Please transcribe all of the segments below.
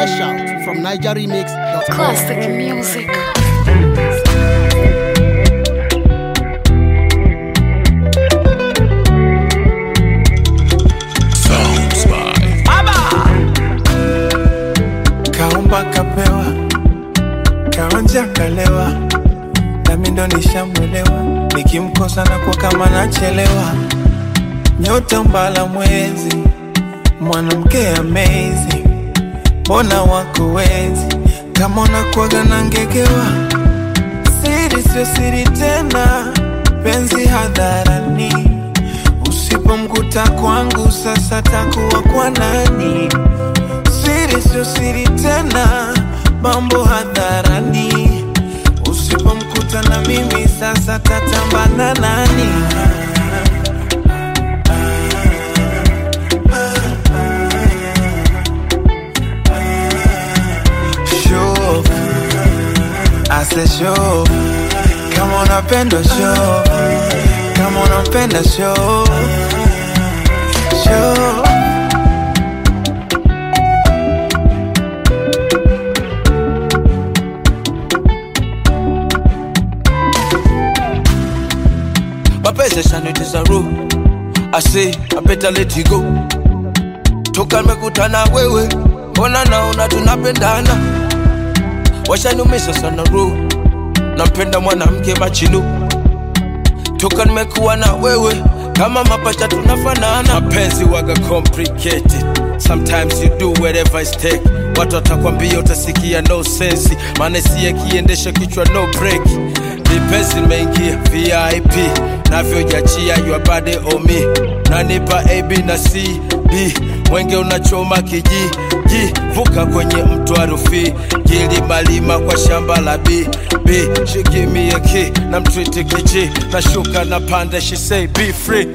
Fresh out from NigerRemix.com. Classic music. Sounds by Kaomba kapewa, kaonja kalewa, nami ndo nishamwelewa, nikimkosa na kwa kama nachelewa. Nyota mbala mwezi, mwanamke amazing, mbona wako wezi, kama unakuwaga na ngegewa. Siri sio siri tena, penzi hadharani, usipomkuta kwangu sasa takuwa kwa nani? Siri sio siri tena, mambo hadharani, usipomkuta na mimi sasa tatambana nani? Show, I said show, kama unapenda show, kama unampenda show, show. Mapenzi sana it is a rule. I say I better let it go. Toka nimekutana wewe, ona naona tunapendana. Washanumisha sana rule. Napenda mwanamke machinu. Toka nimekuwa na wewe, kama mapacha tunafanana. Mapenzi waga complicated. Sometimes you do whatever it take. Watu watakwambia utasikia no sense, maana siye kiendesha kichwa no break. Nipesi mengia VIP, navyojachia your body on me. Nanipa AB na C, B, mwenge unachoma kiji, G, vuka kwenye mto arufi, gili malima kwa shamba la B, B, she give me a key, na mtwiti kiji, na shuka na panda, she say be free.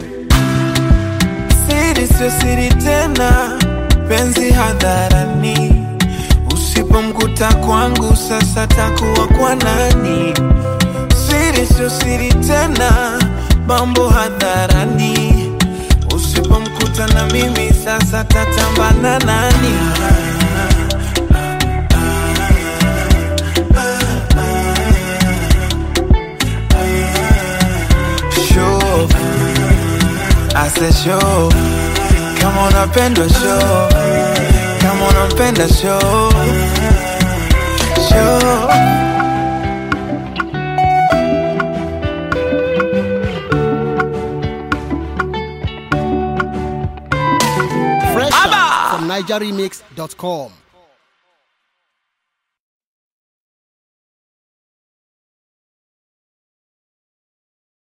Siri sio siri tena, penzi hadharani, usipomkuta kwangu sasa takuwa kwa nani? Siri sio siri tena, mambo hadharani, usipomkuta na mimi sasa tatambana nani? Show, I said show, kama unapenda show, kama unampenda show, show. Fresh out from NigerRemix.com.